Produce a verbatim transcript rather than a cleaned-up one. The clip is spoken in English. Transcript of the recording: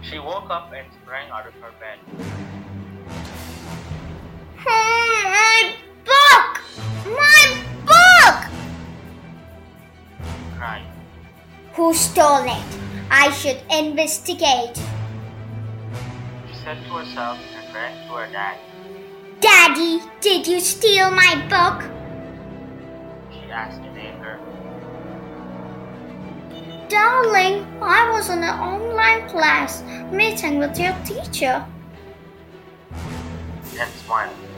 She woke up and sprang out of her bed. Oh, my book! My book! She cried. Who stole it? I should investigate. She said to herself and ran to her dad. Daddy, did you steal my book? She asked in anger. Darling, I was in an online class meeting with your teacher. And smiled.